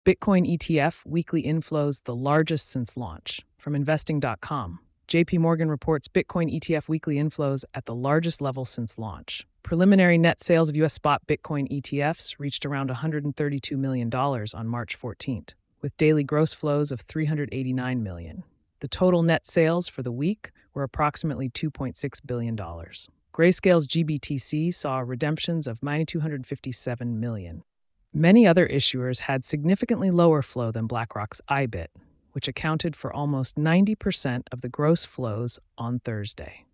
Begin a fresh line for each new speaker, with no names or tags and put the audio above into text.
Bitcoin ETF weekly inflows the largest since launch. From investing.com, JP Morgan reports Bitcoin ETF weekly inflows at the largest level since launch. Preliminary net sales of US spot Bitcoin ETFs reached around $132 million on March 14th, with daily gross flows of $389 million. The total net sales for the week were approximately $2.6 billion. Grayscale's GBTC saw redemptions of $257 million. Many other issuers had significantly lower flow than BlackRock's IBIT, which accounted for almost 90% of the gross flows on Thursday.